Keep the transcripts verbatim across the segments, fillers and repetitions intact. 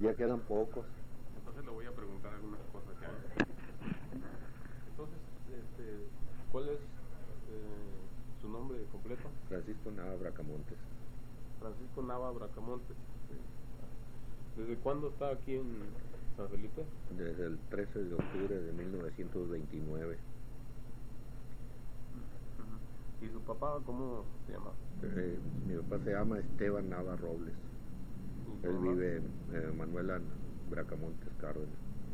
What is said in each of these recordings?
Ya quedan pocos. Entonces le voy a preguntar algunas cosas ya. Entonces, este, ¿cuál es eh, su nombre completo? Francisco Nava Bracamontes. Francisco Nava Bracamontes. ¿Desde cuándo está aquí en San Felipe? Desde el trece de octubre de mil novecientos veintinueve. ¿Y su papá cómo se llama? Eh, mi papá se llama Esteban Nava Robles. Él mamá? vive en eh, Manuela Bracamontes Cárdenas.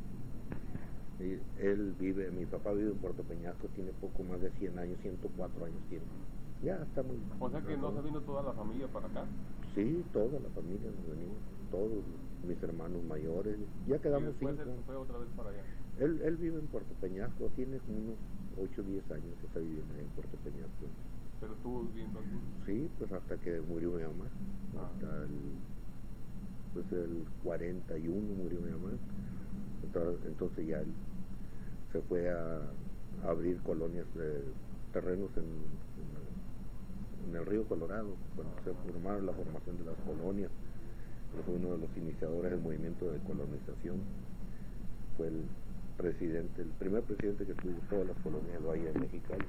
Y él vive, mi papá vive en Puerto Peñasco, tiene poco más de cien años, ciento cuatro años tiene. Ya está muy... O sea que no se vino toda la familia para acá. Sí, toda la familia nos venimos, todos mis hermanos mayores, ya quedamos y después cinco. Él fue otra vez para allá. Él, él vive en Puerto Peñasco, tiene como unos ocho o diez años que está viviendo ahí en Puerto Peñasco. ¿Pero estuvo viviendo aquí? Sí, pues hasta que murió mi mamá, Ah. hasta el, pues el cuarenta y uno murió mi mamá, entonces, entonces ya él se fue a, a abrir colonias de terrenos en, en, en el río Colorado, cuando se formaron la formación de las colonias. Él fue uno de los iniciadores del movimiento de colonización, fue el presidente, el primer presidente que tuvo todas las colonias del Valle de Mexicali.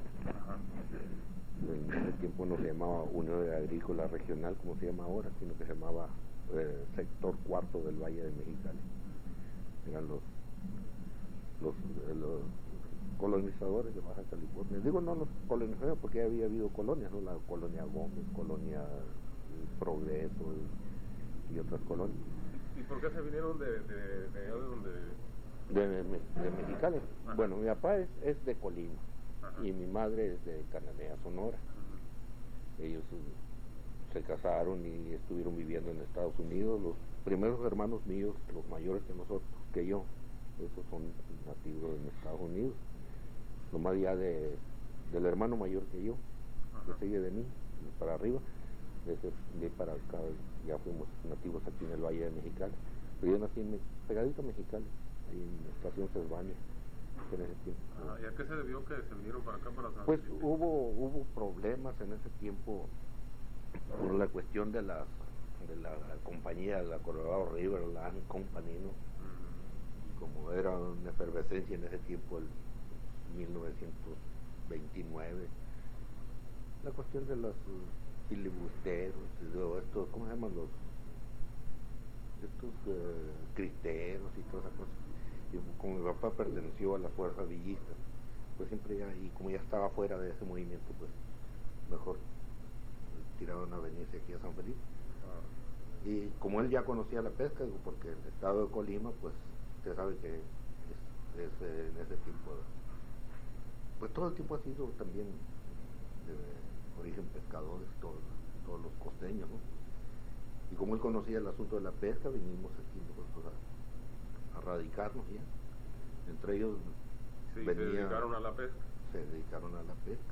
En ese tiempo no se llamaba Unión Agrícola Regional como se llama ahora, sino que se llamaba eh, Sector Cuarto del Valle de Mexicali. Eran los, los, eh, los colonizadores de Baja California. Digo no los colonizadores porque ya había habido colonias, ¿no? La colonia Gómez, colonia Progreso y, y otras colonias. ¿Y por qué se vinieron de, de, de allá de donde...? De, de, de Mexicali. Ajá. Bueno, mi papá es, es de Colima. Ajá. Y mi madre es de Cananea, Sonora. Uh-huh. Ellos uh, se casaron y estuvieron viviendo en Estados Unidos. Los primeros hermanos míos, los mayores que nosotros, que yo, esos son nativos en Estados Unidos. Nomás ya de, del hermano mayor que yo, uh-huh, que sigue de mí, para arriba, desde de para acá ya fuimos nativos aquí en el Valle de Mexicali. Pero yo nací en, pegadito a Mexicali, ahí en la estación Cervania. En ese tiempo. Ah, ¿y a qué se debió que se vinieron para acá para San Pues Felipe? hubo hubo problemas en ese tiempo por la cuestión de las de la compañía, la Colorado River Land Company, ¿no? Uh-huh. Como era una efervescencia en ese tiempo, el mil novecientos veintinueve, la cuestión de los uh, filibusteros, de estos, ¿cómo se llaman los? Estos uh, cristeros y todas esas cosas. Y como mi papá perteneció a las fuerzas villistas, pues siempre ya, y como ya estaba fuera de ese movimiento, pues mejor tiraron a venirse aquí a San Felipe. Ah. Y como él ya conocía la pesca, digo, porque el estado de Colima, pues usted sabe que es, es eh, en ese tiempo, pues todo el tiempo ha sido también de origen pescadores, todos, todos los costeños, ¿no? Y como él conocía el asunto de la pesca, vinimos aquí nosotros a a radicarnos ya. Entre ellos sí, venía, se dedicaron a la pesca. Se dedicaron a la pesca.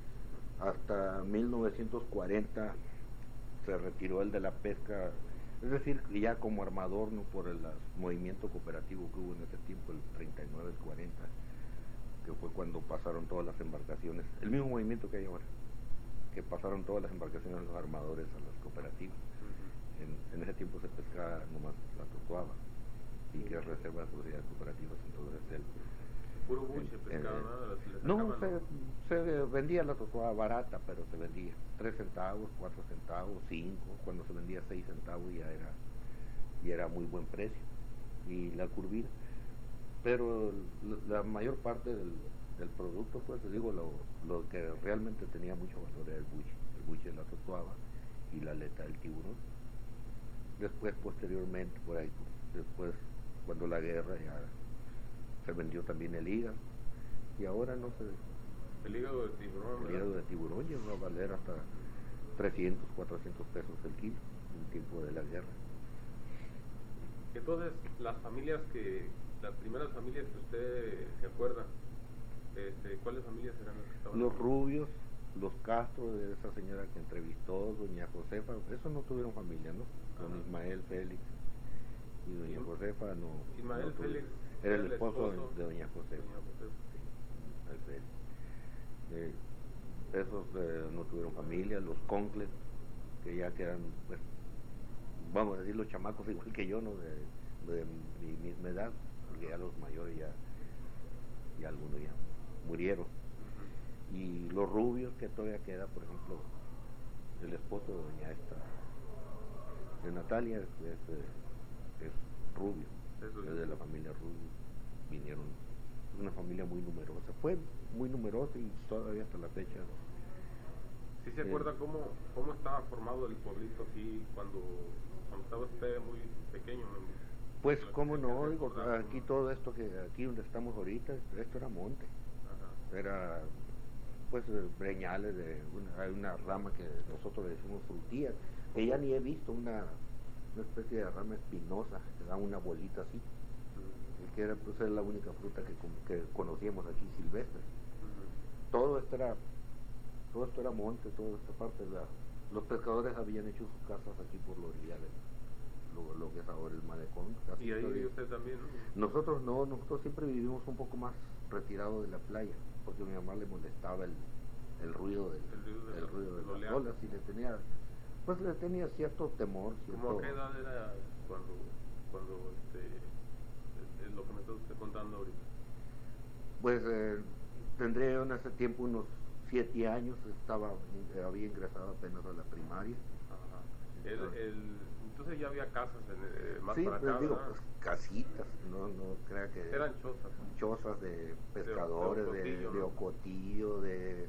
Hasta mil novecientos cuarenta se retiró el de la pesca, es decir, ya como armador, no por el movimiento cooperativo que hubo en ese tiempo, el treinta y nueve, el cuarenta, que fue cuando pasaron todas las embarcaciones, el mismo movimiento que hay ahora, que pasaron todas las embarcaciones de los armadores a las cooperativas. Uh-huh. en, en ese tiempo se pescaba nomás la totuaba, y que reserva de sociedades cooperativas, entonces él puro buche pescado, eh, ¿no? No, se, se vendía la totuaba barata, pero se vendía tres centavos, cuatro centavos, cinco, cuando se vendía seis centavos ya era ya era muy buen precio, y la curvina, pero la, la mayor parte del, del producto, pues digo, lo, lo que realmente tenía mucho valor era el buche, el buche de la totuaba y la aleta del tiburón. Después, posteriormente, por ahí, después, cuando la guerra ya se vendió también el hígado, y ahora no sé. El hígado de tiburón. El hígado de tiburón llegó a valer hasta trescientos, cuatrocientos pesos el kilo en tiempo de la guerra. Entonces, las familias que, las primeras familias que usted se acuerda, este, ¿cuáles familias eran las que estaban? Los Rubios, los Castro, de esa señora que entrevistó, doña Josefa, esos no tuvieron familia, ¿no? Don Ajá. Ismael Félix y doña Josefa no. Ismael no Félix era el esposo, esposo de, de doña Josefa. Doña Josefa. Sí, Félix. Eh, esos eh, no tuvieron familia, los Concles, que ya quedan, pues, vamos a decir, los chamacos igual que yo, ¿no? De de mi misma edad, porque ya los mayores ya, ya algunos ya murieron. Uh-huh. Y los rubios que todavía queda, por ejemplo, el esposo de doña esta, de Natalia, es, es, es rubio, Eso es de la familia Rubio, vinieron, una familia muy numerosa, fue muy numerosa y todavía hasta la fecha. ¿Sí se acuerda eh, cómo, cómo estaba formado el pueblito aquí cuando, cuando estaba usted muy pequeño? Pues cómo no, digo, aquí todo esto que aquí donde estamos ahorita, esto era monte. Ajá. Era pues breñales de una, hay una rama que nosotros le decimos frutilla, que ya ni he visto una, una especie de rama espinosa que da una bolita así. Uh-huh. Que era pues era la única fruta que, que conocíamos aquí silvestre. Uh-huh. Todo esto era todo esto era monte, toda esta parte la, los pescadores habían hecho sus casas aquí por los oriales, lo, lo que es ahora el malecón. ¿Y ahí vive usted también, no? Nosotros no, nosotros siempre vivimos un poco más retirados de la playa, porque a mi mamá le molestaba el, el ruido del, el ruido de, el ruido de, de las olas y le tenía, pues le tenía cierto temor. Cierto, ¿Cómo a qué edad era cuando, cuando este, es, es lo que me está usted contando ahorita? Pues eh, tendría en ese tiempo unos siete años, estaba había ingresado apenas a la primaria. Ajá. El, el, entonces ya había casas en, eh, más sí, para acá, pues digo, pues casitas, no, no crea que eran chozas, chozas de pescadores, de, de, de, de ocotillo, de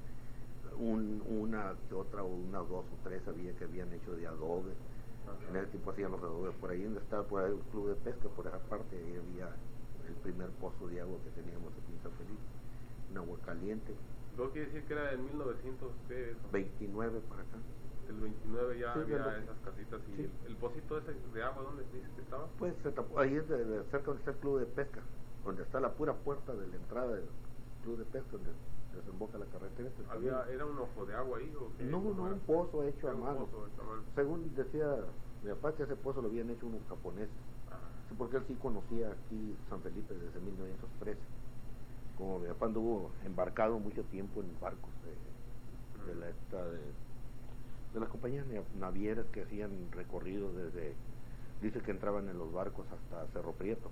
un, una que otra, unas dos o tres había que habían hecho de adobe. Ajá. En ese tiempo hacían los adobes, por ahí donde estaba por ahí el club de pesca, por esa parte ahí había el primer pozo de agua que teníamos aquí en San Felipe, un agua caliente. ¿No quiere decir que era en mil novecientos veintinueve para acá? El veintinueve ya sí, había el, esas casitas y sí. el, el pocito ese de agua, ¿dónde dice que estaba? Pues se tapó, ahí es de, de cerca donde está el club de pesca, donde está la pura puerta de la entrada del club de pesca, donde desemboca la carretera. ¿Había, ¿Era un ojo de agua ahí? ¿O qué? No, no, un pozo hecho a mano. Pozo hecho a mano. Según decía mi papá que ese pozo lo habían hecho unos japoneses, sí, porque él sí conocía aquí San Felipe desde mil novecientos trece. Como mi papá anduvo embarcado mucho tiempo en barcos de, de, la, esta, de, de las compañías navieras que hacían recorridos desde, dice que entraban en los barcos hasta Cerro Prieto.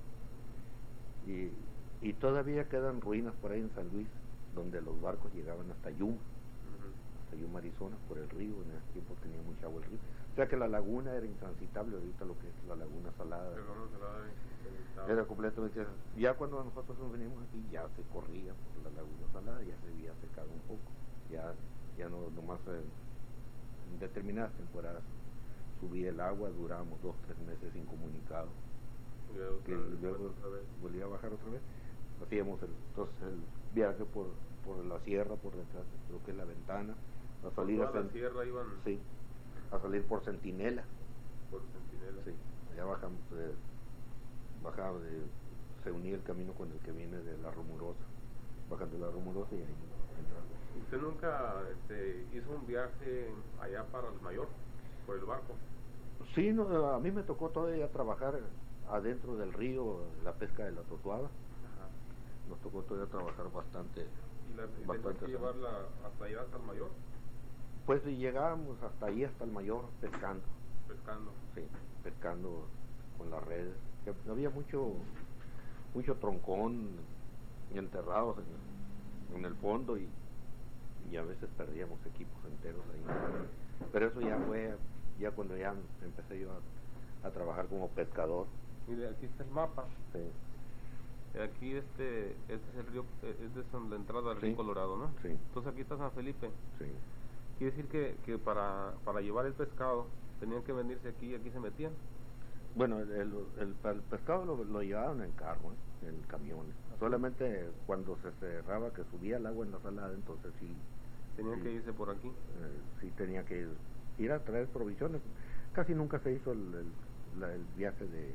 Y, y todavía quedan ruinas por ahí en San Luis, donde los barcos llegaban hasta Yuma, uh-huh. hasta Yuma, Arizona, por el río. En ese tiempo tenía mucha agua el río. O sea que la laguna era intransitable, ahorita lo que es la laguna salada. La laguna salada era completamente, ya cuando nosotros nos venimos aquí ya se corría por la laguna salada, ya se había secado un poco, ya, ya no nomás en, en determinadas temporadas subía el agua, duramos dos, tres meses incomunicados, que vez, luego volvía a bajar otra vez, hacíamos el, entonces el viaje por, por la sierra, por detrás, lo que es la Ventana, a salir a la sierra iban, sí, a salir por Centinela, por Centinela, sí, allá bajamos eh, bajaba de, se unía el camino con el que viene de la Rumorosa, bajando de la Rumorosa y ahí entraba. ¿Usted nunca este, hizo un viaje allá para el Mayor, por el barco? Sí, no, a mí me tocó todavía trabajar adentro del río, la pesca de la totuaba. Ajá. Nos tocó todavía trabajar bastante. ¿Y, la, y bastante que llevarla hasta allá, hasta el Mayor? Pues llegábamos hasta ahí, hasta el Mayor, pescando. Pescando. Sí, pescando con las redes. Había mucho mucho troncón enterrados en, en el fondo y, y a veces perdíamos equipos enteros ahí. Pero eso ya fue, ya cuando ya empecé yo a, a trabajar como pescador. Mire, aquí está el mapa. Sí. Aquí este, este es el río, este es la entrada del sí. río Colorado, ¿no? Sí. Entonces aquí está San Felipe. Sí. Quiere decir que, que para, para llevar el pescado tenían que venirse aquí y aquí se metían. Bueno, el, el, el, el pescado lo, lo llevaban en carro, ¿eh? En camiones. Solamente cuando se cerraba, que subía el agua en la salada, entonces sí. Tenían sí, que irse por aquí. Eh, sí, tenía que ir, ir a traer provisiones. Casi nunca se hizo el, el, la, el viaje de,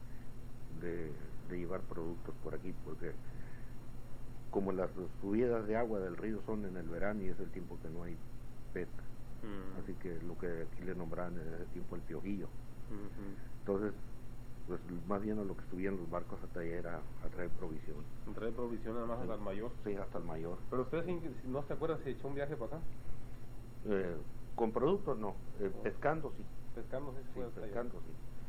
de, de llevar productos por aquí, porque como las subidas de agua del río son en el verano y es el tiempo que no hay pesca. Uh-huh. Así que lo que aquí le nombraban en ese tiempo el piojillo. Uh-huh. Entonces, pues más bien lo que subían los barcos hasta allá era a traer provisión. ¿A traer provisión nada más sí. hasta el Mayor? Sí, hasta el Mayor. ¿Pero usted sí, no se acuerda si echó un viaje para acá? Eh, con productos no, eh, pescando sí. Pescando sí, sí fue hasta pescando allá. sí.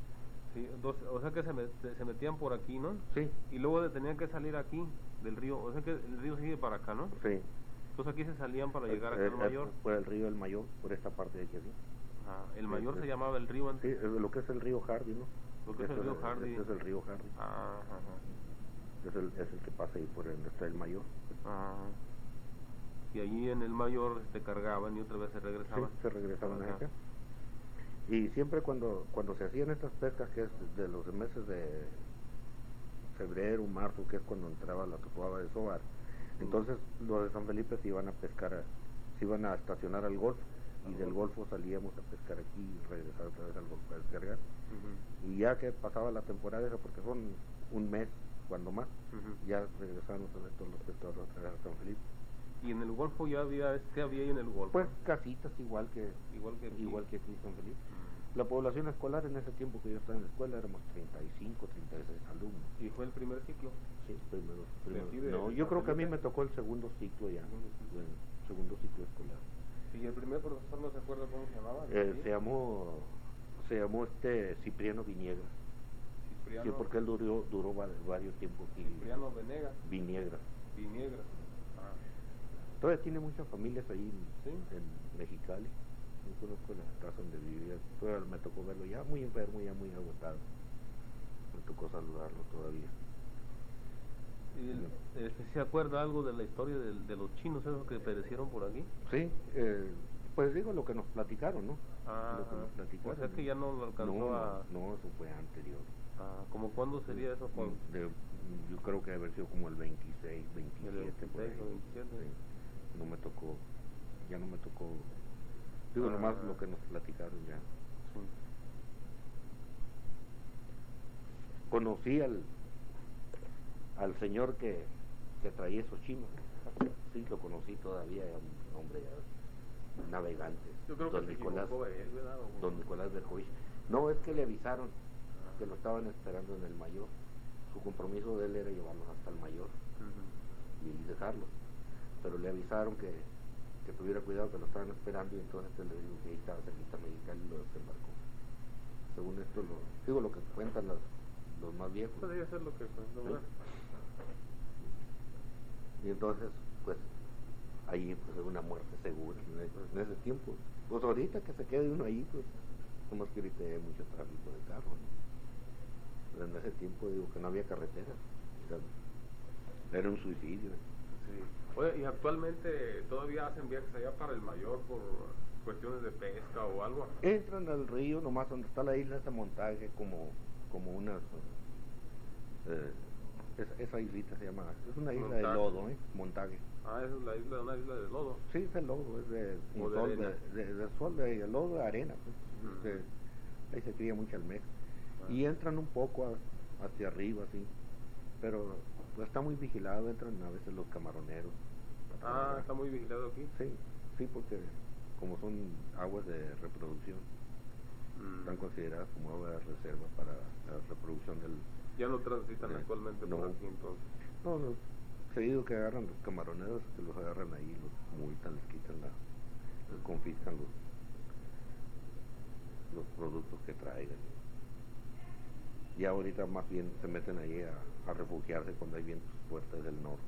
Sí, entonces, o sea que se, met, se metían por aquí, ¿no? Sí. Y luego de- tenían que salir aquí del río, o sea que el río sigue para acá, ¿no? Sí. Entonces aquí se salían para llegar acá Eh, al eh, Mayor. por el río El Mayor, por esta parte de aquí así. Ah, el Mayor Sí, se sí. llamaba el río Sí, antes. eh, lo que es el río Hardy, ¿no? Lo que es el Este río Hardy. Este es el río Hardy. Ah, ajá. Es el, es el que pasa ahí por donde está el Mayor. Ah. Y allí en el Mayor te cargaban y otra vez se Sí, regresaban. se regresaban Ajá. acá. Y siempre cuando cuando se hacían estas pescas, que es de los meses de febrero, marzo, que es cuando entraba la temporada de sobar, entonces los de San Felipe se iban a pescar, a- se iban a estacionar al Golfo, y del Golfo salíamos a pescar aquí y regresar otra vez al Golfo a descargar. Ujú. Y ya que pasaba la temporada esa, porque son un mes, cuando más, Ujú. ya regresamos a ver todos los pescadores otra vez a San Felipe. Y en el Golfo ya había, ¿qué había ahí en el Golfo? Pues casitas igual que igual que aquí. igual que aquí en San Felipe. Mm. La población escolar en ese tiempo que yo estaba en la escuela éramos treinta y cinco, treinta y seis alumnos. ¿Y fue el primer ciclo? Sí, primero, primero. aquí de- No, de yo San creo que a mí Felipe? me tocó el segundo ciclo ya, Segundo ciclo. el segundo ciclo escolar. ¿Y el primer profesor no se acuerda cómo se llamaba? Eh, ¿Sí? se llamó se llamó este Cipriano Viniegas. Cipriano, Sí, porque él duró duró va- varios tiempos aquí. Cipriano Venegas, Viniegas. Viniegra. Ah. Todavía tiene muchas familias ahí en, ¿Sí? en Mexicali. No conozco la casa donde vivía. Todavía me tocó verlo ya muy enfermo, ya muy agotado. Me tocó saludarlo todavía. ¿Y el- este, se acuerda algo de la historia de, de los chinos esos que perecieron por aquí? Sí, eh, pues digo lo que nos platicaron, ¿no? Ah, Lo que nos platicaron. o sea que ya no lo alcanzó no, a... No, no, eso fue anterior. Ah, ¿como cuándo sería eso? Juan? De- yo creo que debe haber sido como el veintiséis, veintisiete. El por ahí. veintiséis o veintisiete. Sí. No me tocó, ya no me tocó. Digo, Ah. nomás lo que nos platicaron ya. Sí. Conocí al, al señor que, que traía esos chinos. Sí, lo conocí todavía, era un hombre ya navegante. Yo creo don que se Nicolás, equivocó él, ¿verdad? O- don Nicolás Berjovich. No, es que le avisaron que lo estaban esperando en el Mayor. Su compromiso de él era llevarlos hasta el Mayor Ujú. y dejarlos. Pero le avisaron que, que tuviera cuidado, que lo estaban esperando, y entonces él le dijo que ahí estaba cerquita Mexicali y lo desembarcó. Según esto, lo, digo lo que cuentan los, los más viejos. Podría ser lo que fue, ¿no? Sí. Y entonces, pues, ahí pues es una muerte segura en ese, en ese tiempo. Pues ahorita que se quede uno ahí, pues, nomás que ahorita hay mucho tráfico de carros, ¿no? Pero en ese tiempo digo que no había carretera. O sea, era un suicidio. Sí. Oye, ¿y actualmente todavía hacen viajes allá para el Mayor por cuestiones de pesca o algo? Entran al río, nomás donde está la isla de montaje, como, como unas... Eh, esa, esa islita se llama, es una isla Montaje. de lodo, ¿eh? Montaje. Ah, es la isla, una isla de lodo. Sí, es el lodo, es de, O un de sol, arena. de, de, de sol, de, de lodo de arena. Pues. Ujú. Este, ahí se cría mucha almeja. Ah. Y entran un poco a- hacia arriba, así. Pero pues, está muy vigilado, entran a veces los camaroneros. a Ah, trabajar. está muy vigilado aquí. Sí, sí, porque como son aguas de reproducción, Mm. están consideradas como aguas de reserva para la reproducción del... Ya no transitan Eh, actualmente no. por aquí entonces. No, no, seguido que agarran los camaroneros, que los agarran ahí, los multan, les quitan la... les confiscan los, los productos que traigan. Y ahorita más bien se meten ahí a, a refugiarse cuando hay vientos fuertes del norte.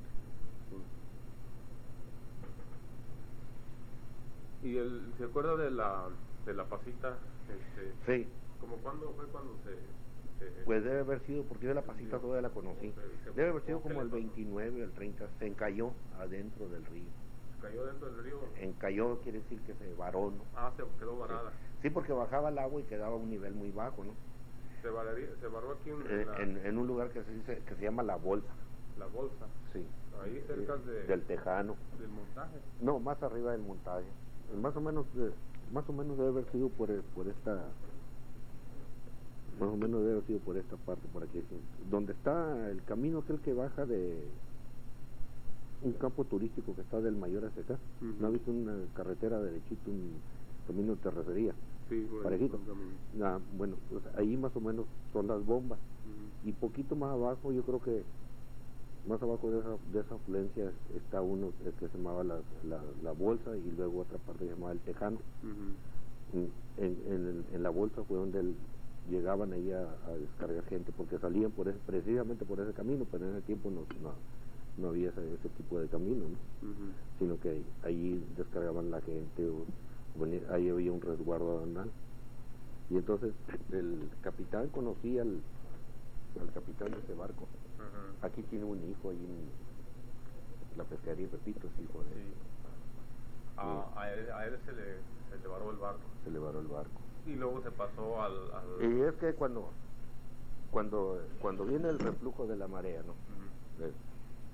Sí. ¿Y el, se acuerda de la, de la pasita? Este, Sí, ¿Cómo cuándo fue cuando se...? se pues debe haber sido, porque yo la pasita todavía la conocí, Se- se- debe haber sido ¿cómo que como le el pasó? veintinueve o el treinta, se encalló adentro del río. cayó dentro del río? Encalló quiere decir que se varó, ¿no? Ah, se quedó varada. Sí, porque bajaba el agua y quedaba a un nivel muy bajo, ¿no? Se, vararía, se varó aquí en, Eh, la, en, en un lugar que se dice, que se llama La Bolsa, la bolsa, sí. ahí cerca Eh, de, del Tejano. del montaje. No, más arriba del montaje. Eh, Más o menos, eh, más o menos debe haber sido por, eh, por esta, más o menos debe haber sido por esta parte, por aquí, sí. Donde está el camino aquel que baja de un campo turístico que está del Mayor hacia acá. Ujú. ¿No ha visto una carretera derechito, un camino de terracería? Sí, por ahí, Parejito. por el camino. Ah, bueno, pues ahí más o menos son las bombas. Ujú. Y poquito más abajo, yo creo que más abajo de esa, de esa afluencia está uno eh, que se llamaba la, la, la Bolsa, y luego otra parte que se llamaba el Tejano. Ujú. En, en, en, el- en la Bolsa fue donde el, llegaban ahí a, a descargar gente porque salían por ese, precisamente por ese camino, pero en ese tiempo no, no, no había ese, ese tipo de camino, ¿no? Uh-huh. Sino que allí descargaban la gente, o, o venía, ahí había un resguardo aduanal. Y entonces el capitán conocía al, al capitán de ese barco. Uh-huh. Aquí tiene un hijo ahí en la pescadería, repito, es hijo de... Sí. Ah, a, él, a él se le, se le varó el barco. Se le varó el barco. Y luego se pasó al... al... Y es que cuando cuando cuando viene el reflujo de la marea, ¿no? Uh-huh. eh,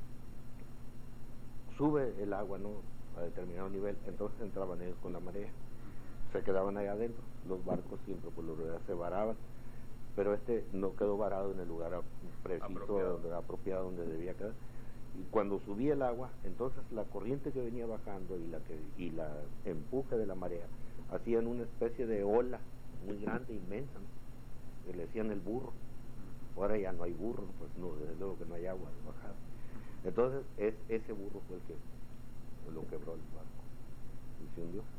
sube el agua, ¿no? A determinado nivel, entonces entraban ellos con la marea. Uh-huh. Se quedaban ahí adentro. Los barcos siempre por lo general se varaban, pero este no quedó varado en el lugar preciso, apropiado donde, apropiado donde debía quedar. Y cuando subía el agua, entonces la corriente que venía bajando y la que y la empuje de la marea hacían una especie de ola muy grande, inmensa, ¿no? Que le decían el burro. Ahora ya no hay burro, pues no, desde luego que no hay agua de bajada. Entonces es, ese burro fue el que lo quebró el barco y se hundió.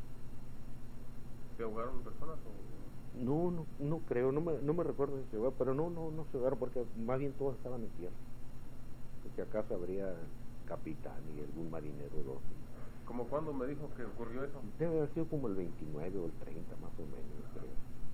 ¿Se ahogaron personas o...? No, no, no creo, no me, no me recuerdo si se ahogaron, pero no, no, no se ahogaron porque más bien todos estaban en tierra. Si acaso habría capitán y algún marinero o dos. ¿Cómo cuándo me dijo que ocurrió eso? Debe haber sido como el veintinueve o el treinta más o menos, creo.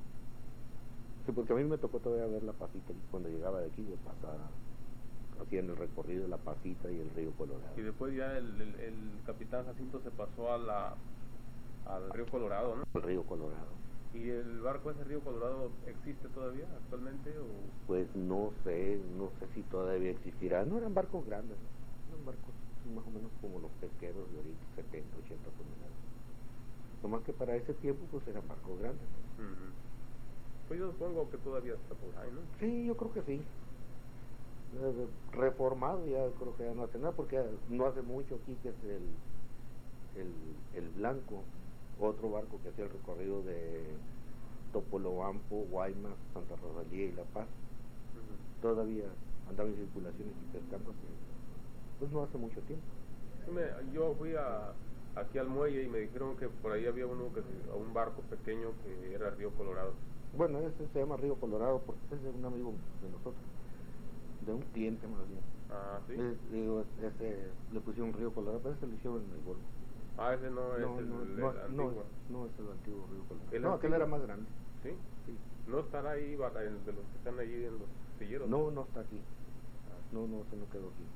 Sí, porque a mí me tocó todavía ver la Pasita cuando llegaba de aquí, yo pasaba, hacían el recorrido de la Pasita y el río Colorado. Y después ya el, el, el capitán Jacinto se pasó a la, al río Colorado, ¿no? El río Colorado. ¿Y el barco ese río Colorado existe todavía actualmente? O? Pues no sé, no sé si todavía existirá. No eran barcos grandes, ¿no? Eran barcos más o menos como los pesqueros de ahorita, setenta, ochenta toneladas. Nomás que para ese tiempo pues eran barcos grandes. Uh-huh. Pues yo supongo que todavía está por ahí, ¿no? Sí, yo creo que sí. Eh, reformado ya creo que ya no hace nada, porque no hace mucho aquí que es el, el, el Blanco, otro barco que hacía el recorrido de Topolobampo, Guaymas, Santa Rosalía y La Paz. Uh-huh. Todavía andaba en circulación y pescando, pues no hace mucho tiempo. Sí, me, yo fui a, aquí al muelle y me dijeron que por ahí había uno que un barco pequeño que era Río Colorado. Bueno, ese se llama Río Colorado porque es de un amigo de nosotros, de un cliente más bien. Ah, sí. Le, digo, ese, le pusieron Río Colorado, pero ese lo hicieron en el Golfo. Ah, ese no es no, el, no, el, no, el no, antiguo. No es el antiguo Río Colorado. ¿El no, antiguo? aquel era más grande. ¿Sí? Sí. ¿No estará ahí de los que están allí en los astilleros? No, no está aquí. No, no, se no quedó aquí.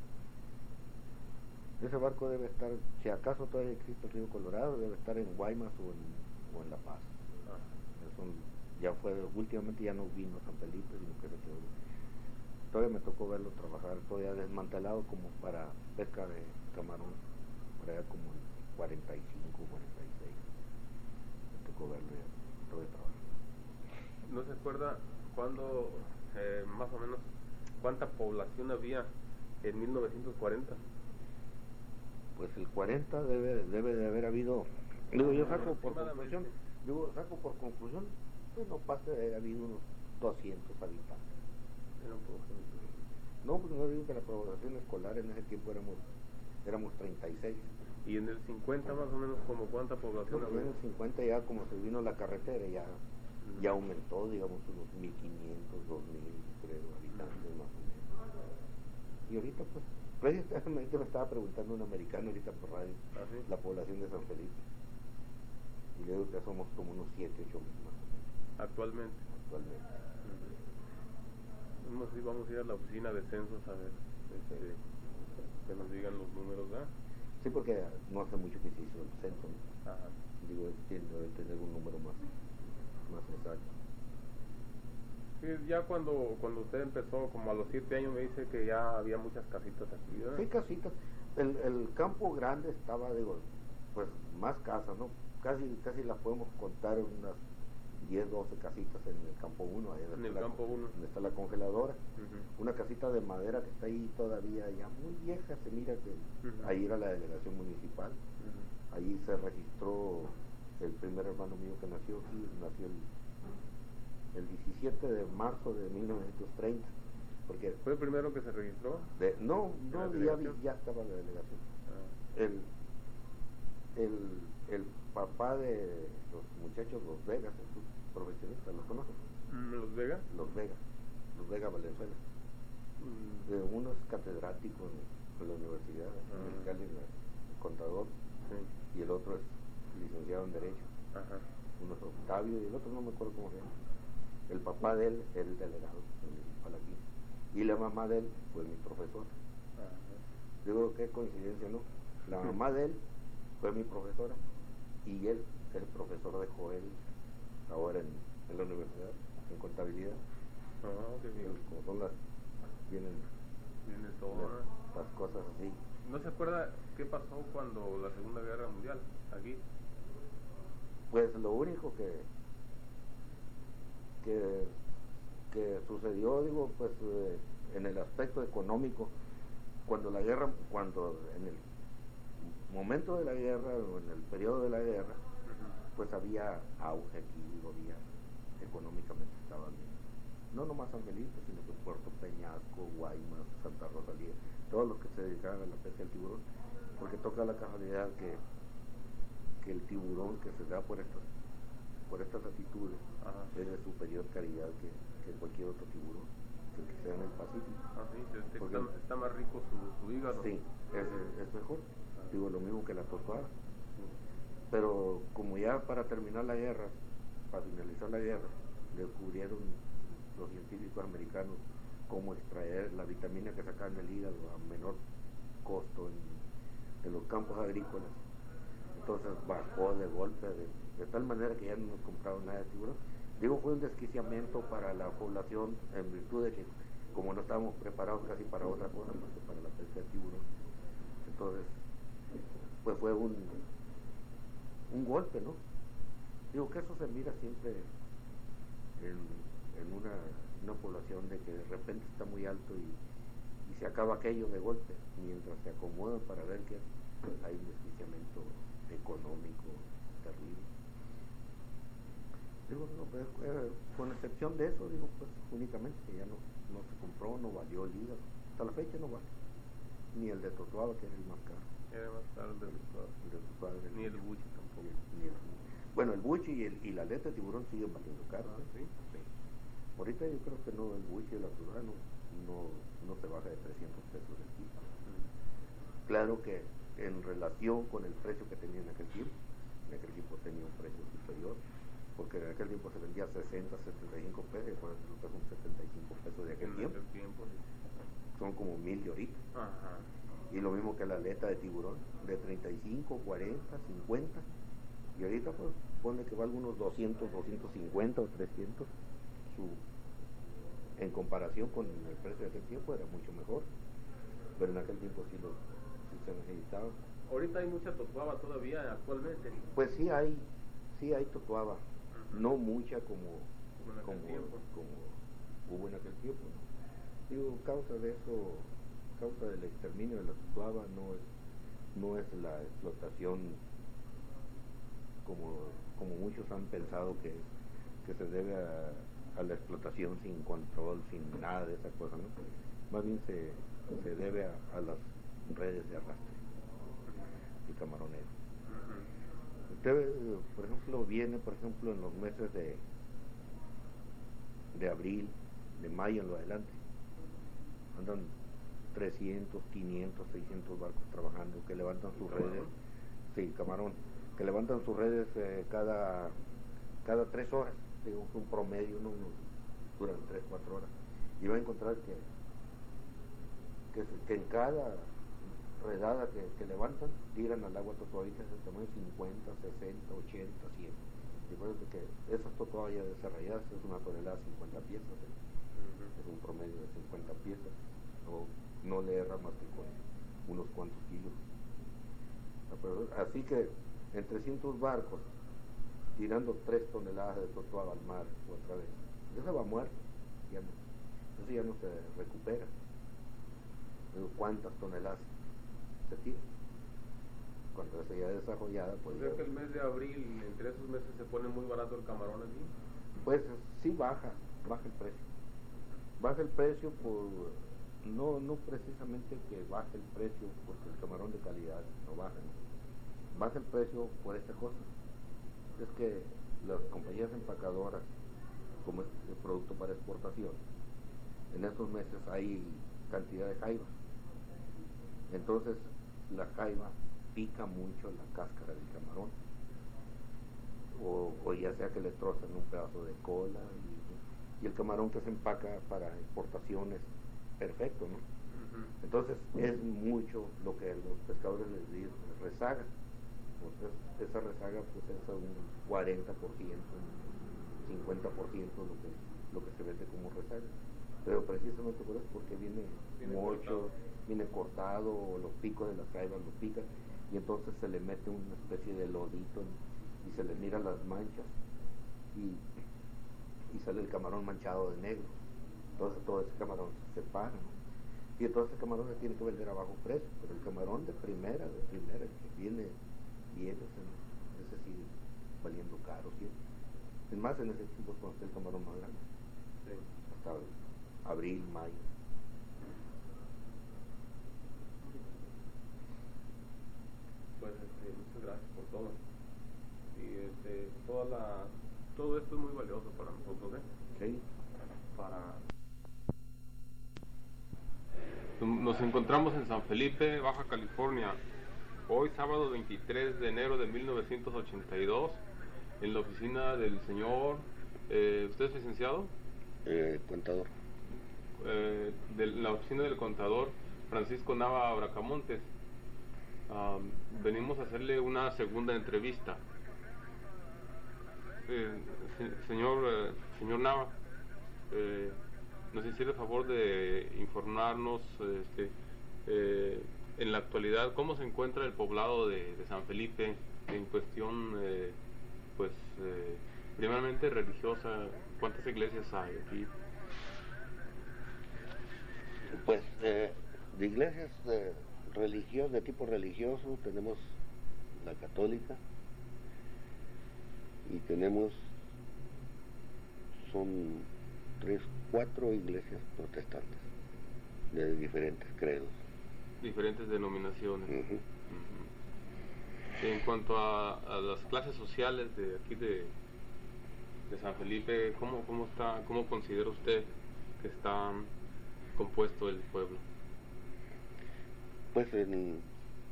Ese barco debe estar, si acaso todavía existe el Río Colorado, debe estar en Guaymas o en, o en La Paz. Ah. Son, ya fue, últimamente ya no vino a San Felipe, sino que se quedó. Todavía me tocó verlo trabajar, todavía desmantelado como para pesca de camarón, por allá como en cuarenta y cinco, cuarenta y seis. Me tocó verlo ya, todavía trabajar. ¿No se acuerda cuándo, eh, más o menos, cuánta población había en mil novecientos cuarenta? Pues el cuarenta debe, debe de haber habido, digo yo saco por conclusión, digo saco por conclusión, pues no pasa de haber habido unos doscientos habitantes. No, porque no digo que la población escolar en ese tiempo éramos éramos treinta y seis. ¿Y en el cincuenta más o menos como cuánta población no, había? En el cincuenta ya como se vino la carretera ya, uh-huh. ya aumentó, digamos, unos mil quinientos, dos mil, creo, habitantes uh-huh. más o menos. Y ahorita pues, precisamente me estaba preguntando un americano ahorita por radio, ¿Ah, sí? la población de San Felipe. Y le digo que somos como unos siete, ocho mil más. ¿Actualmente? Actualmente. Uh-huh. Vamos, a ir, vamos a ir a la oficina de censos a ver, este, sí. que nos digan los números, ¿verdad? Sí, porque no hace mucho que se hizo el censo, ¿no? Ajá. Digo, tiene que tener un número más, más exacto. Sí, ya cuando cuando usted empezó, como a los siete años, me dice que ya había muchas casitas aquí, ¿verdad? Sí, casitas. El, el campo grande estaba, digo, pues más casas, ¿no? Casi casi las podemos contar en unas diez, doce casitas en el campo uno. En el campo uno. Donde está la congeladora. Uh-huh. Una casita de madera que está ahí todavía ya muy vieja, se mira que uh-huh. ahí era la delegación municipal. Uh-huh. Ahí se registró el primer hermano mío que nació aquí, nació el el diecisiete de marzo de mil novecientos treinta, porque ¿fue el primero que se registró? De, no, no, ya, ya estaba la delegación. Ah. El, el, el papá de los muchachos, los Vegas, sus profesionistas, ¿los conoces? Mm, Vega? Los Vega, los Vega Valenzuela. Mm. Eh, uno es catedrático en, en la universidad, Ah. en Cali, contador, Sí. y el otro es licenciado en Derecho. Ajá. Uno es Octavio y el otro no me acuerdo cómo se llama. El papá de él era el delegado municipal aquí. Y la mamá de él fue mi profesora. Ajá. Digo, qué coincidencia, ¿no? La mamá de él fue mi profesora y él es el profesor de Joel ahora en, en la universidad, en contabilidad. Ah, qué bien. Entonces, como son las, vienen Viene todo. las, las cosas así. ¿No se acuerda qué pasó cuando la Segunda Guerra Mundial aquí? Pues lo único que que, que sucedió, digo, pues eh, en el aspecto económico, cuando la guerra, cuando en el momento de la guerra o en el periodo de la guerra, pues había auge aquí, había, económicamente estaba bien. No nomás San Felipe, sino que Puerto Peñasco, Guaymas, Santa Rosalía, todos los que se dedicaban a la pesca del tiburón, porque toca la casualidad que, que el tiburón que se da por estas, por estas latitudes Ajá. es de superior calidad que, que cualquier otro tiburón, que el que sea en el Pacífico. Ah, sí, este, Porque- está, está más rico su, su hígado. Sí, es, es mejor. Ah. Digo, lo mismo que la tostada. Sí. Pero como ya para terminar la guerra, para finalizar la guerra, descubrieron los científicos americanos cómo extraer la vitamina que sacaban del hígado a menor costo en, en los campos agrícolas. Entonces bajó de golpe, de, de tal manera que ya no nos compraron nada de tiburón. Digo, fue un desquiciamiento para la población en virtud de que como no estábamos preparados casi para otra cosa más que para la pesca de tiburón. Entonces, pues fue un, un golpe, ¿no? Digo que eso se mira siempre en, en una, una población de que de repente está muy alto y, y se acaba aquello de golpe, mientras se acomodan para ver que hay un desquiciamiento económico terrible. Digo, no, pues, eh, con excepción de eso, digo, pues únicamente que ya no, no se compró, no valió el hígado. Hasta la fecha no vale. Ni el de Totoaba, que era el más caro. Era más caro el de los padres. El de tu padre, Ni el buche tampoco. ni el- bueno, el buche y, el, y la aleta de tiburón siguen valiendo caro. Ah, ¿eh? ¿sí? Sí. Ahorita yo creo que no, el buche y la turba no, no, no se baja de trescientos pesos el kilo. Mm. Claro que en relación con el precio que tenía en aquel tiempo, en aquel tiempo tenía un precio superior, porque en aquel tiempo se vendía sesenta, setenta y cinco pesos, y por ejemplo son setenta y cinco pesos de aquel En tiempo, aquel tiempo, sí. son como mil de ahorita. Ajá. Y lo mismo que la aleta de tiburón, de treinta y cinco, cuarenta, cincuenta, y ahorita pues pone que valga unos doscientos, doscientos cincuenta o trescientos, su, en comparación con el precio de aquel tiempo era mucho mejor, pero en aquel tiempo sí, lo, sí se necesitaba. Ahorita hay mucha totuaba todavía actualmente. Pues sí hay, sí hay totuaba, Ujú. no mucha como, Como en aquel como, tiempo. como hubo en aquel tiempo, ¿no? Digo, causa de eso, causa del exterminio de la totuaba no es, no es la explotación como, como muchos han pensado que, que se debe a, a la explotación sin control, sin nada de esa cosa, ¿no? Más bien se, se debe a, a las redes de arrastre, el camaronero. Ujú. Usted, eh, por ejemplo, viene, por ejemplo, en los meses de, de abril, de mayo en lo adelante, andan trescientos, quinientos, seiscientos barcos trabajando que levantan sus ¿Camarón? redes, sí, camarón, que levantan sus redes eh, cada, cada tres horas, digo, un promedio, ¿no? Unos duran tres, cuatro horas, y va a encontrar que, que, se- que en cada redada que, que levantan, tiran al agua totoabitas del tamaño cincuenta, sesenta, ochenta, cien. Y acuérdense que esas totoabas ya desarrolladas es una tonelada, cincuenta piezas, ¿eh? Ujú. Es un promedio de cincuenta piezas, no, no le erra más que con unos cuantos kilos. Ah, pero así que en trescientos barcos, tirando tres toneladas de totoaba al mar otra vez, esa va muerto, ya no, eso ya no se recupera. Digo, ¿cuántas toneladas se tiran? Cuando esté ya desarrollada, pues, O sea ya- que el mes de abril, entre esos meses, se pone muy barato el camarón aquí. pues sí baja, baja el precio. Baja el precio por, no, no precisamente que baje el precio porque el camarón de calidad no baja, ¿no? Baja el precio por esta cosa. Es que las compañías empacadoras como es el producto para exportación, en estos meses hay cantidad de jaiba. Entonces la jaiba pica mucho la cáscara del camarón, o, o ya sea que le trozan un pedazo de cola, y, y el camarón que se empaca para exportación es perfecto, ¿no? Uh-huh. Entonces es mucho lo que los pescadores les dicen rezaga. Entonces esa rezaga pues es a un cuarenta por ciento, cincuenta por ciento lo que, lo que se vende como rezaga. Pero precisamente por eso, porque viene, viene mocho, cortado. viene cortado, o los picos de las jaivas lo pican, y entonces se le mete una especie de lodito y se le miran las manchas, y, y sale el camarón manchado de negro. Entonces todo ese camarón se separa, ¿no? Y entonces el camarón se tiene que vender a bajo precio, pero el camarón de primera, de primera, el que viene bien, ese, ese sigue valiendo caro siempre. Es más, en ese tiempo cuando está el camarón más grande, sí. Hasta abril, mayo. Pues este, muchas gracias por todo. Y este, toda la, todo esto es muy valioso para nosotros, ¿eh? Sí. Para... Nos encontramos en San Felipe, Baja California, hoy sábado veintitrés de enero de mil novecientos ochenta y dos, en la oficina del señor, eh, ¿usted es licenciado? Eh, contador. Eh, de la oficina del contador Francisco Nava Bracamontes. Um, venimos a hacerle una segunda entrevista. Eh, se, señor, eh, señor Nava, eh, nos hiciera el favor de informarnos este, eh, en la actualidad cómo se encuentra el poblado de, de San Felipe en cuestión, eh, pues, eh, primeramente religiosa. ¿Cuántas iglesias hay aquí? Pues eh, de iglesias de, religiosas, de tipo religioso, tenemos la católica y tenemos, son tres, cuatro iglesias protestantes de diferentes credos. Diferentes denominaciones. Uh-huh. Uh-huh. En cuanto a, a las clases sociales de aquí de, de San Felipe, ¿cómo, cómo está, cómo considera usted que está compuesto el pueblo? Pues en,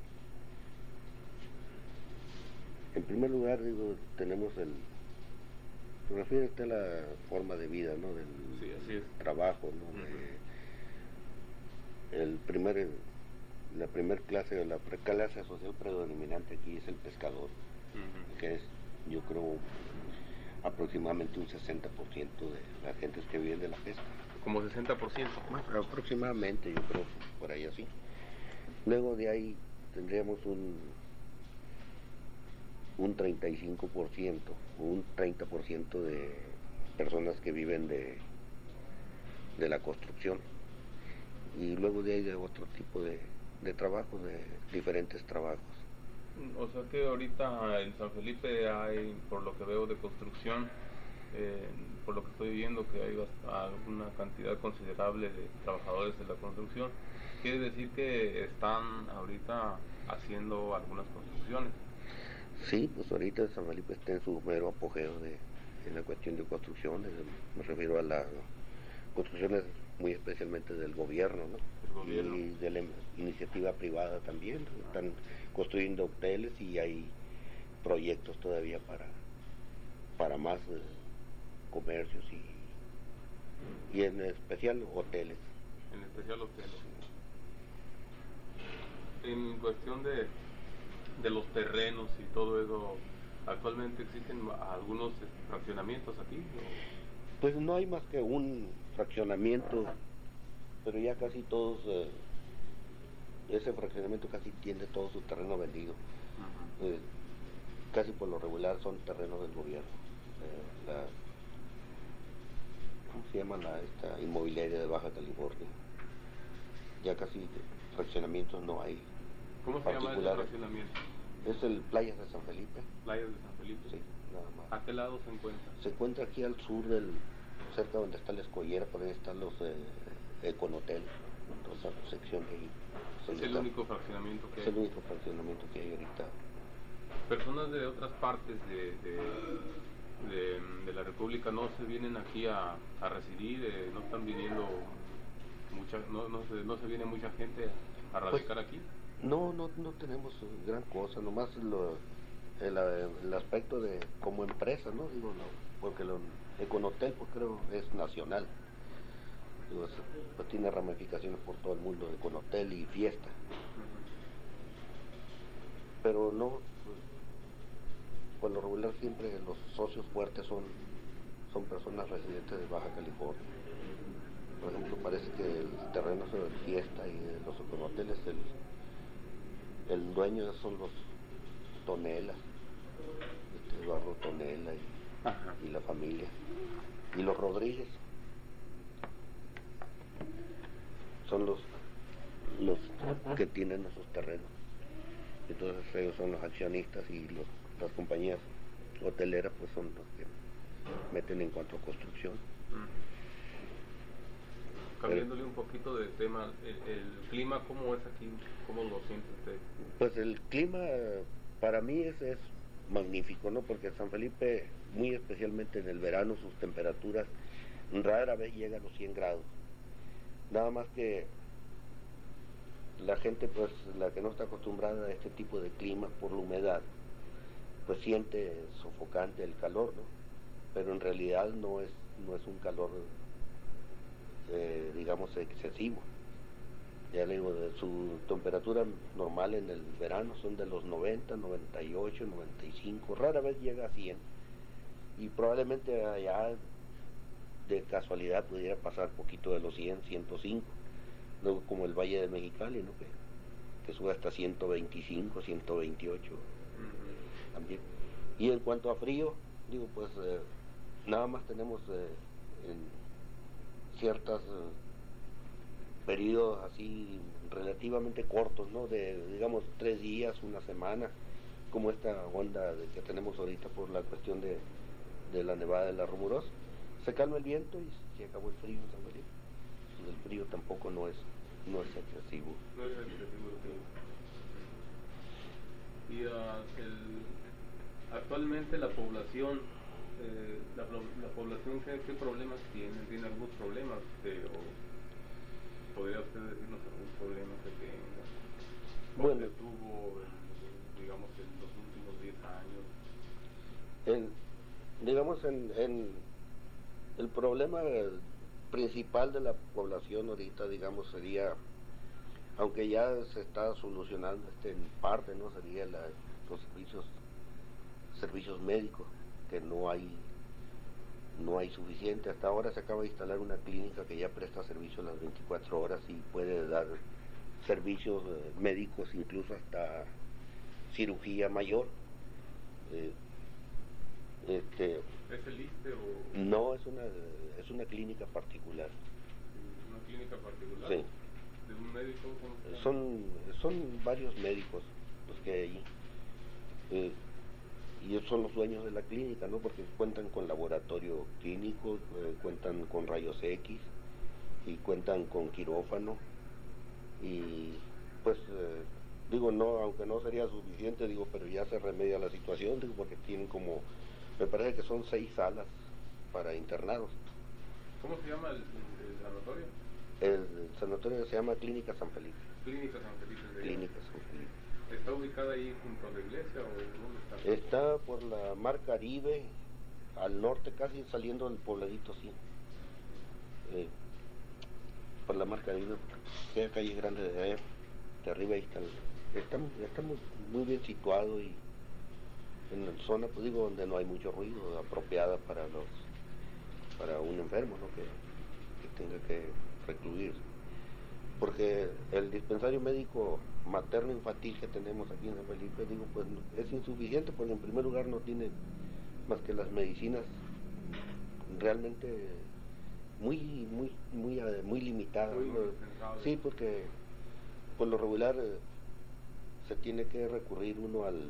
en primer lugar, digo, tenemos el, se refiere a la forma de vida, ¿no? Del sí, así es. Trabajo, ¿no? Uh-huh. De, el primer, la primer clase, la clase social predominante aquí es el pescador, uh-huh. que es, yo creo, aproximadamente un sesenta por ciento de las gentes que viven de la pesca. Como sesenta por ciento. Más aproximadamente, yo creo, por ahí así. Luego de ahí tendríamos un un treinta y cinco por ciento o un treinta por ciento de personas que viven de, de la construcción, y luego de ahí de otro tipo de, de trabajos, de diferentes trabajos. O sea que ahorita en San Felipe hay, por lo que veo, de construcción, eh, por lo que estoy viendo, que hay alguna cantidad considerable de trabajadores de la construcción. Quiere decir que están ahorita haciendo algunas construcciones. Sí, pues ahorita San Felipe está en su mero apogeo de, en la cuestión de construcciones. Me refiero a las construcciones muy especialmente del gobierno, ¿no? El gobierno. Y de la iniciativa privada también. Están construyendo hoteles y hay proyectos todavía para, para más eh, comercios y, y en especial hoteles. En especial hoteles. En cuestión de, de los terrenos y todo eso, ¿actualmente existen algunos fraccionamientos aquí? ¿O? Pues no hay más que un fraccionamiento, pero ya casi todos, eh, ese fraccionamiento casi tiene todo su terreno vendido. Uh-huh. eh, casi por lo regular son terrenos del gobierno. Eh, la, ¿Cómo se llama la, esta inmobiliaria de Baja California? Ya casi fraccionamientos no hay. ¿Cómo se llama ese fraccionamiento? Es el Playas de San Felipe. Playas de San Felipe. Sí, nada más. ¿A qué lado se encuentra? Se encuentra aquí al sur del, cerca donde está la escollera, por ahí están los eh, Econotel, toda esa sección ahí. Es el único fraccionamiento que hay. Es el único fraccionamiento que hay ahorita. Personas de otras partes de, de, de, de la República no se vienen aquí a, a residir, eh, no están viniendo mucha, no, no, se, no se viene mucha gente a radicar pues, aquí. No, no, no tenemos gran cosa, nomás lo, el, el aspecto de como empresa, ¿no? Digo, no, porque lo, Econotel, pues creo, es nacional. Digo, es, pues tiene ramificaciones por todo el mundo, Econotel y Fiesta. Pero no, pues, por lo regular siempre los socios fuertes son, son personas residentes de Baja California. Por ejemplo, parece que el terreno es de Fiesta y de los Econoteles, el, el dueño son los Tonela, este Eduardo Tonela y, y la familia, y los Rodríguez son los, los que tienen esos terrenos. Entonces ellos son los accionistas y los, las compañías hoteleras pues son los que meten en cuanto a construcción. Cambiándole un poquito de tema, el, el clima, ¿cómo es aquí? ¿Cómo lo siente usted? Pues el clima para mí es, es magnífico, ¿no? Porque San Felipe, muy especialmente en el verano, sus temperaturas rara vez llegan a los cien grados. Nada más que la gente, pues la que no está acostumbrada a este tipo de clima por la humedad, pues siente sofocante el calor, ¿no? Pero en realidad no es, no es un calor Eh, digamos excesivo. Ya le digo, de su temperatura normal en el verano son de los noventa, noventa y ocho, noventa y cinco, rara vez llega a cien, y probablemente allá de casualidad pudiera pasar poquito de los cien, ciento cinco, luego como el Valle de Mexicali, ¿no? que, que sube hasta ciento veinticinco, ciento veintiocho uh-huh. también. Y en cuanto a frío, digo, pues eh, nada más tenemos eh, en ciertos uh, periodos así relativamente cortos, ¿no? De, digamos, tres días, una semana, como esta onda de que tenemos ahorita por la cuestión de, de la nevada de la Rumorosa. Se calma el viento y se acabó el frío en San Felipe. El frío tampoco no es, no es excesivo. No es excesivo el frío. Y uh, el, actualmente la población Eh, la, la población, ¿qué, qué problemas tiene? ¿Tiene algunos problemas? Eh, o ¿podría usted decirnos algún problema que tenga? Bueno, que tuvo, digamos, en los últimos diez años? En, digamos, en, en el problema principal de la población ahorita, digamos, sería, aunque ya se está solucionando este, en parte, ¿no? Sería la, los servicios, servicios médicos, que no hay no hay suficiente. Hasta ahora se acaba de instalar una clínica que ya presta servicio las veinticuatro horas y puede dar servicios eh, médicos, incluso hasta cirugía mayor. Eh, este, ¿Es el ISSSTE o...? No, es una es una clínica particular. ¿Una clínica particular? Sí. ¿De un médico? Son, son varios médicos los que hay allí. Eh, y ellos son los dueños de la clínica, ¿no? Porque cuentan con laboratorio clínico, eh, cuentan con rayos X y cuentan con quirófano, y pues eh, digo, no, aunque no sería suficiente, digo, pero ya se remedia la situación, digo, porque tienen como, me parece que son seis salas para internados. ¿Cómo se llama el, el sanatorio? El, el sanatorio se llama Clínica San Felipe. Clínica San Felipe. De Clínica San Felipe. ¿Está ubicada ahí junto a la iglesia o dónde está? Está por la Mar Caribe, al norte, casi saliendo del pobladito, sí. Eh, por la Mar Caribe, que hay calle grande de allá, de arriba ahí está. Está, está muy, muy bien situado y en la zona, pues digo, donde no hay mucho ruido, apropiada para los para un enfermo, ¿no? que, que tenga que recluirse. Porque el dispensario médico materno infantil que tenemos aquí en San Felipe, digo, pues es insuficiente, porque en primer lugar no tiene más que las medicinas realmente muy muy muy muy limitadas, muy, ¿no? Sí, porque por lo regular eh, se tiene que recurrir uno al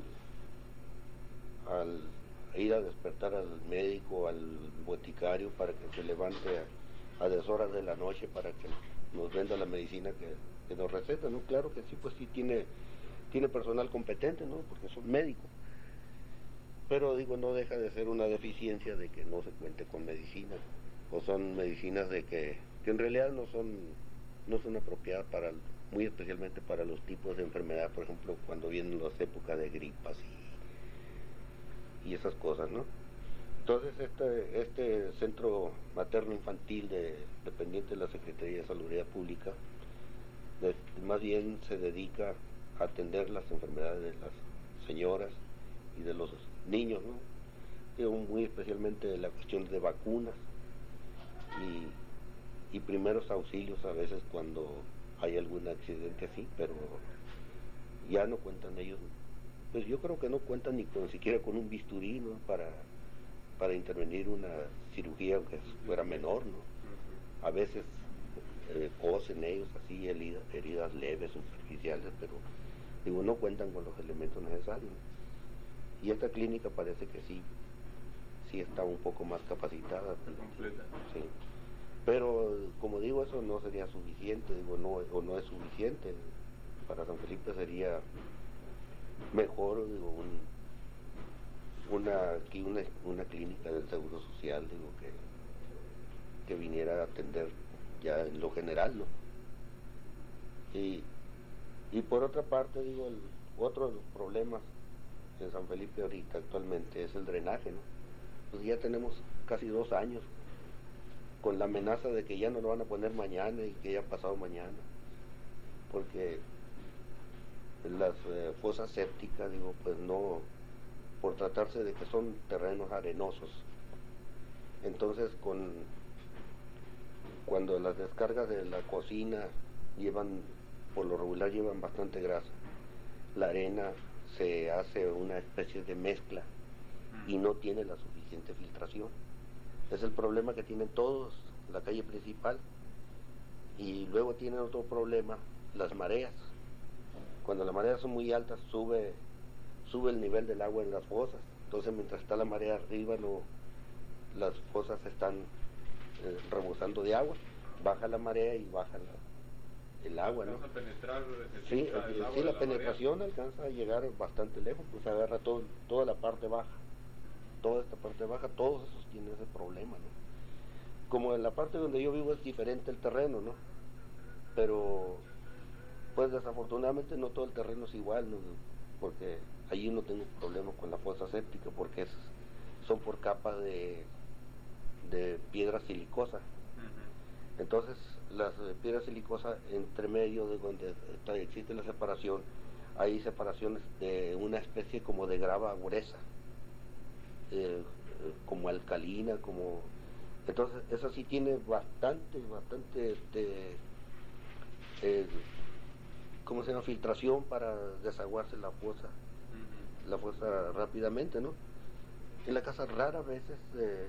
al ir a despertar al médico, al boticario, para que se levante a, a deshoras de la noche para que nos venda la medicina que, que nos receta, ¿no? Claro que sí, pues sí tiene, tiene personal competente, ¿no? Porque son médicos. pero digo, no deja de ser una deficiencia de que no se cuente con medicinas, o son medicinas de que, que en realidad no son, no son apropiadas para, muy especialmente para los tipos de enfermedad, por ejemplo, cuando vienen las épocas de gripas y, y esas cosas, ¿no? Entonces este, este centro materno infantil de, dependiente de la Secretaría de Salud Pública, de, más bien se dedica a atender las enfermedades de las señoras y de los niños, ¿no? Digo, muy especialmente la cuestión de vacunas y, y primeros auxilios a veces cuando hay algún accidente así, pero ya no cuentan ellos, pues yo creo que no cuentan ni con siquiera con un bisturí, ¿no? para para intervenir una cirugía aunque fuera menor, ¿no? A veces eh, cosen ellos así heridas, heridas leves, superficiales, pero digo, no cuentan con los elementos necesarios, ¿no? Y esta clínica parece que sí, sí está un poco más capacitada. Completa. Sí. Pero como digo, eso no sería suficiente, digo, no, o no es suficiente. Para San Felipe sería mejor, digo, un una aquí una, una clínica del Seguro Social, digo, que, que viniera a atender ya en lo general, ¿no? Y, y por otra parte, digo, el, otro de los problemas en San Felipe ahorita actualmente es el drenaje, ¿no? Pues ya tenemos casi dos años con la amenaza de que ya no lo van a poner mañana y que ya ha pasado mañana, porque las eh, fosas sépticas, digo, pues no, por tratarse de que son terrenos arenosos, entonces con cuando las descargas de la cocina llevan, por lo regular llevan bastante grasa, la arena se hace una especie de mezcla y no tiene la suficiente filtración. Es el problema que tienen todos, la calle principal. Y luego tienen otro problema, las mareas. Cuando las mareas son muy altas, sube sube el nivel del agua en las fosas. Entonces, mientras está la marea arriba, no, las fosas están eh, rebosando de agua. Baja la marea y baja la, el agua, ¿no? A penetrar, sí, el agua sí, la, la penetración marea alcanza a llegar bastante lejos, pues agarra todo, toda la parte baja. Toda esta parte baja, todos esos tienen ese problema, ¿no? Como en la parte donde yo vivo es diferente el terreno, ¿no? Pero, pues desafortunadamente no todo el terreno es igual, ¿no? Porque allí no tengo problemas con la fosa séptica, porque es, son por capas de, de piedra silicosa. Uh-huh. Entonces, las eh, piedras silicosas, entre medio de donde está, existe la separación, hay separaciones de una especie como de grava gruesa, eh, como alcalina, como... Entonces, esa sí tiene bastante, bastante, este, eh, ¿cómo se llama? Filtración para desaguarse la fosa, uh-huh. la fosa rápidamente, ¿no? En la casa raras veces eh,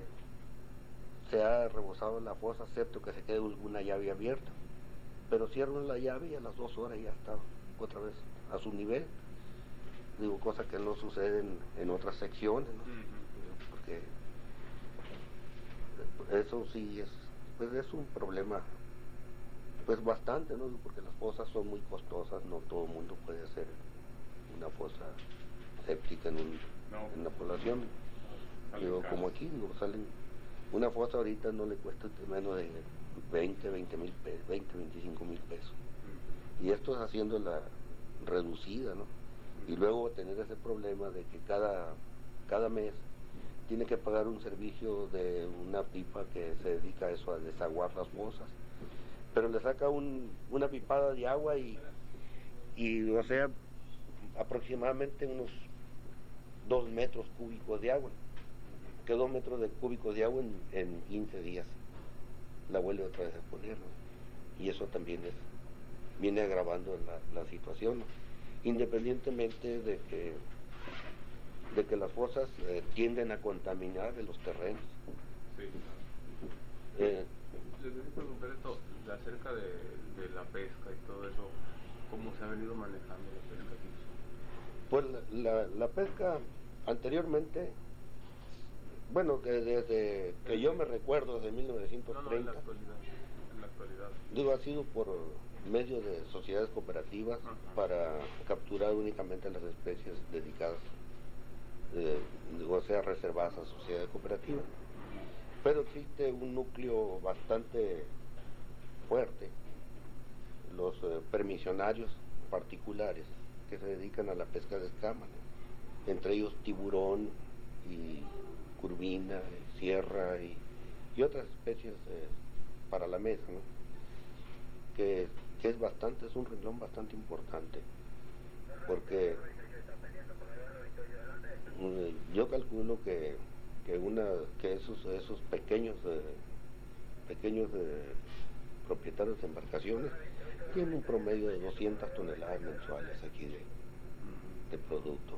se ha rebosado la fosa, excepto que se quede una llave abierta, pero cierran la llave y a las dos horas ya está otra vez a su nivel. Digo, cosa que no sucede en, en otras secciones, ¿no? Uh-huh. Porque eso sí es, pues es un problema, pues bastante, ¿no? Porque las fosas son muy costosas, no todo el mundo puede hacer una fosa séptica en, un, no. en una población. Digo, como aquí, digo, salen, una fosa ahorita no le cuesta menos de veinte, veinte mil pesos, veinte, veinticinco mil pesos. Uh-huh. Y esto es haciéndola reducida, ¿no? Uh-huh. Y luego tener ese problema de que cada, cada mes tiene que pagar un servicio de una pipa que se dedica a eso, a desaguar las fosas. Pero le saca un, una pipada de agua y, y, o sea, aproximadamente unos dos metros cúbicos de agua. Que dos metros de cúbicos de agua en, en quince días la vuelve otra vez a poner, ¿no? Y eso también es, viene agravando la, la situación, ¿no? Independientemente de que de que las fosas eh, tienden a contaminar de los terrenos. Sí. Eh, Les quería preguntar esto acerca de, de la pesca y todo eso, ¿cómo se ha venido manejando la pesca aquí? Pues la, la, la pesca anteriormente, bueno, que desde que yo me recuerdo, desde mil novecientos treinta, no, no, en la actualidad, en la actualidad. Digo, ha sido por medio de sociedades cooperativas. Ajá. Para capturar únicamente las especies dedicadas eh, o sea, reservadas a sociedades cooperativas. Pero existe un núcleo bastante fuerte, los eh, permisionarios particulares que se dedican a la pesca de escama, ¿no? Entre ellos tiburón y curvina, y sierra y, y otras especies eh, para la mesa, ¿no? que, que es bastante, es un renglón bastante importante, porque eh, yo calculo que, que una que esos esos pequeños eh, pequeños eh, propietarios de embarcaciones tienen un promedio de doscientas toneladas mensuales aquí de, de producto.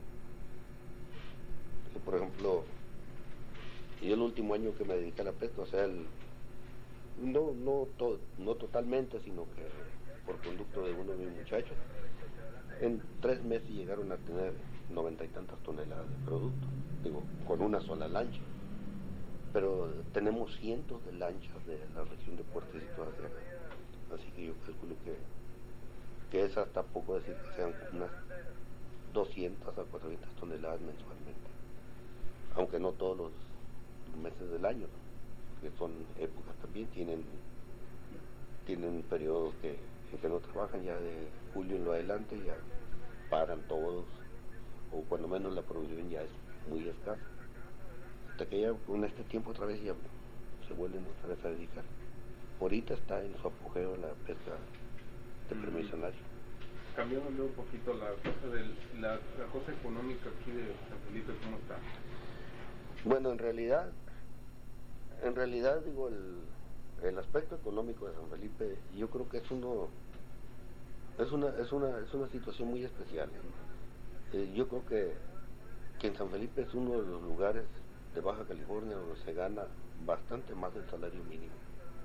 Por ejemplo, yo el último año que me dediqué a la pesca, o sea, el, no, no, to, no totalmente, sino que por conducto de uno de mis muchachos, en tres meses llegaron a tener noventa y tantas toneladas de producto, digo, con una sola lancha. Pero tenemos cientos de lanchas de la región de Puerto Situado hacia acá. Así que yo calculo que, que es hasta poco decir que sean unas doscientas a cuatrocientas toneladas mensualmente. Aunque no todos los meses del año, ¿no? Que son épocas también, tienen, tienen periodos que, en que no trabajan, ya de julio en lo adelante ya paran todos, o cuando menos la producción ya es muy escasa. Hasta que ya con este tiempo otra vez ya se vuelven otra vez a dedicar. Ahorita está en su apogeo la pesca de permisionario. Cambiándole un poquito la cosa del, la, la cosa económica aquí de San Felipe, ¿cómo está? Bueno, en realidad, en realidad digo el, el aspecto económico de San Felipe, yo creo que es uno, es una, es una, es una situación muy especial. Eh, yo creo que, que en San Felipe es uno de los lugares de Baja California donde se gana bastante más del salario mínimo.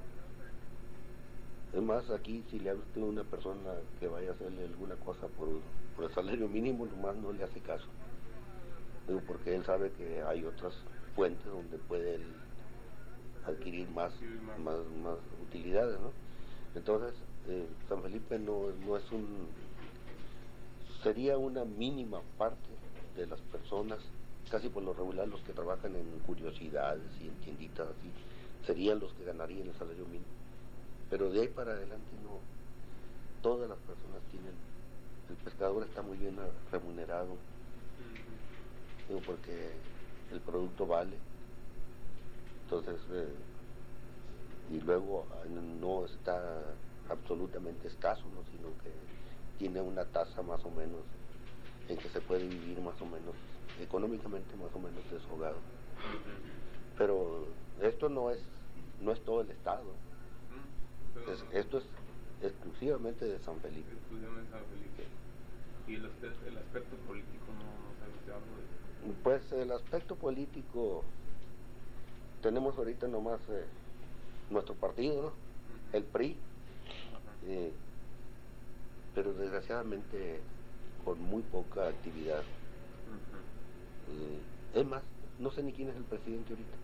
Es más, aquí si le habla usted a una persona que vaya a hacerle alguna cosa por, por el salario mínimo, nomás no le hace caso. Digo, porque él sabe que hay otras fuentes donde puede él adquirir más, más, más utilidades, ¿no? Entonces, eh, San Felipe no, no es un... sería una mínima parte de las personas, casi por lo regular los que trabajan en curiosidades y en tienditas así, serían los que ganarían el salario mínimo. Pero de ahí para adelante no, todas las personas tienen, el pescador está muy bien remunerado, digo, porque el producto vale, entonces, eh, y luego no está absolutamente escaso, ¿no? Sino que tiene una tasa más o menos en que se puede vivir más o menos, económicamente más o menos desahogado. Pero esto no es, no es todo el estado. Es, esto es exclusivamente de San Felipe. Exclusivamente de San Felipe. ¿Y el aspecto, el aspecto político no, no sabe usted algo de eso? Pues el aspecto político, tenemos ahorita nomás eh, nuestro partido, ¿no? El P R I, eh, pero desgraciadamente con muy poca actividad. Eh, es más, no sé ni quién es el presidente ahorita.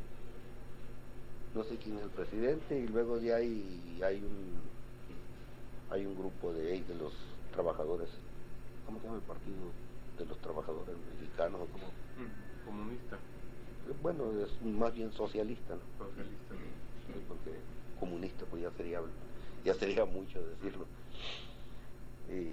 No sé quién es el presidente, y luego de ahí hay un hay un grupo de, de los trabajadores, ¿cómo se llama el partido de los trabajadores mexicanos? ¿Cómo? Comunista. Bueno, es más bien socialista, ¿no? Socialista. Sí, porque comunista pues ya sería ya sería mucho decirlo. Y,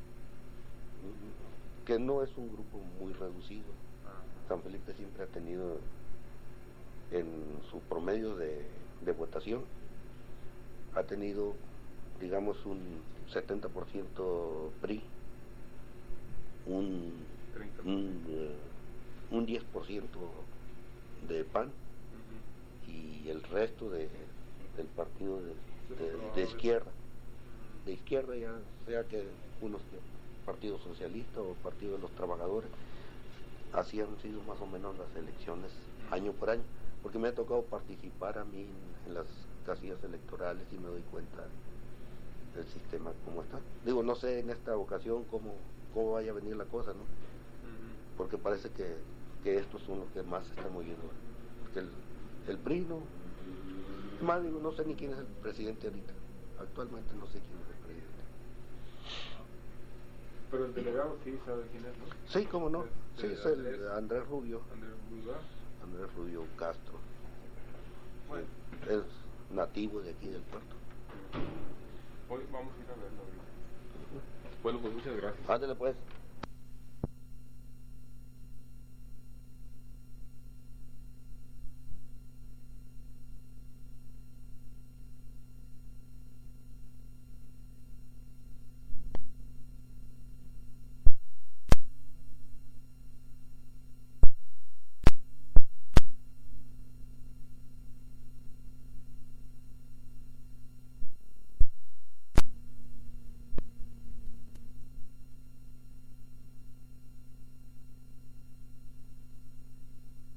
que no es un grupo muy reducido. San Felipe siempre ha tenido en su promedio de, de votación, ha tenido, digamos, un setenta por ciento P R I, un, un, uh, un diez por ciento de P A N, uh-huh, y el resto de, del partido de, de, de izquierda, de izquierda ya sea que unos Partido Socialista o Partido de los Trabajadores. Así han sido más o menos las elecciones año por año, porque me ha tocado participar a mí en, en las casillas electorales y me doy cuenta del sistema como está. Digo, no sé en esta ocasión cómo, cómo vaya a venir la cosa, ¿no? Porque parece que, que estos son los que más se están moviendo. Porque el, el P R I no, más digo, no sé ni quién es el presidente ahorita. Actualmente no sé quién es el presidente. Pero el delegado sí sabe quién es, ¿no? Sí, cómo no. Sí, es el Andrés, Andrés Rubio. Andrés Rubio. Andrés Rubio Castro. Bueno. Sí, es nativo de aquí del puerto. Hoy vamos a ir a verlo ahorita. Bueno, pues muchas gracias. Ándale pues.